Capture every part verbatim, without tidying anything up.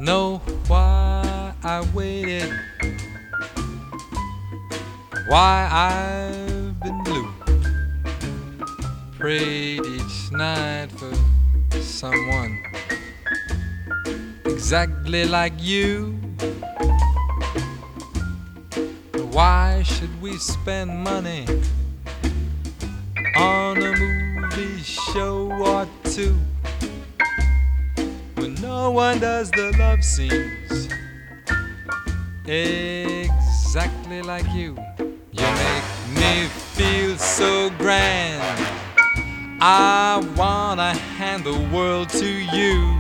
know why I waited, why I've been blue. Prayed each night for someone exactly like you. Why should we spend money on a movie show or two when no one does the love scenes exactly like you? You make me feel so grand, I wanna hand the world to you.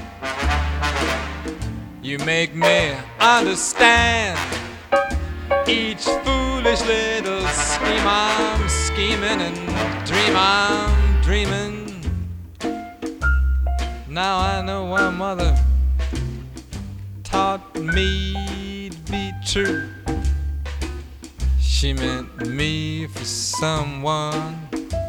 You make me understand each foolish little scheme I'm scheming and dream I'm dreaming. Now I know why mother taught me to be true. She meant me for someone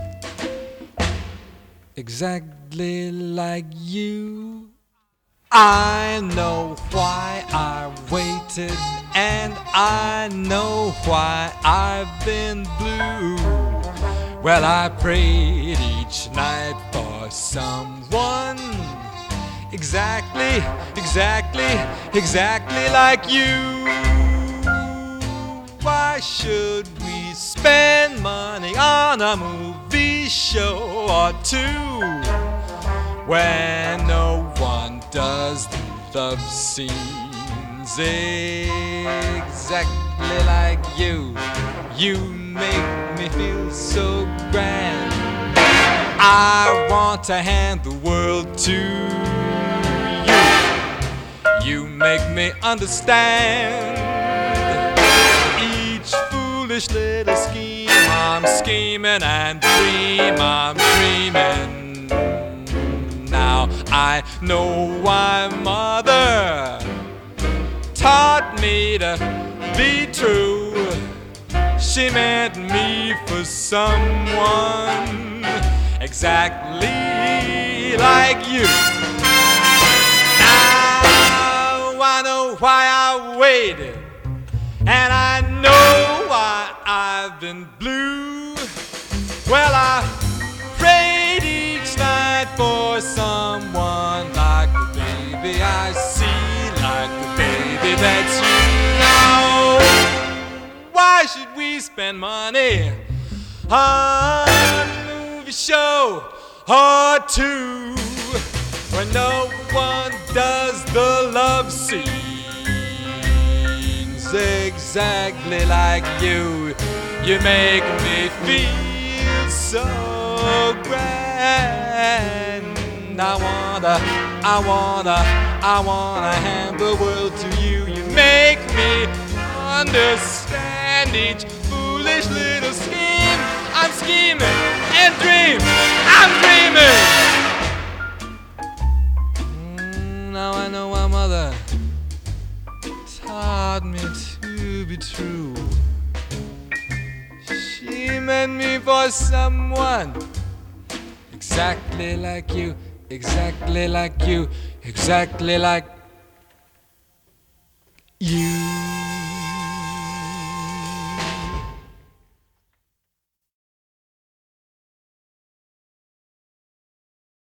exactly like you. I know why I waited, and I know why I've been blue. Well, I prayed each night for someone exactly, exactly, exactly like you. Why should we spend money on a movie show or two when no one does the love scenes exactly like you? You make me feel so grand, I want to hand the world to you. You make me understand each foolish little scheme I'm scheming and dream I'm dreaming. Now I know why mother taught me to be true. She meant me for someone exactly like you. Now I know why I waited, and I know why I've been blue. Well, I prayed each night for someone like the baby I see, like the baby that's you. Now, why should we spend money on a movie show or two when no one does the love scenes exactly like you? You make me feel so grand. I wanna, I wanna, I wanna hand the world to you. You make me understand each foolish little scheme I'm scheming and dream I'm dreaming. Mm, now I know why mother taught me to be true. She meant me for someone exactly like you, exactly like you, exactly like you.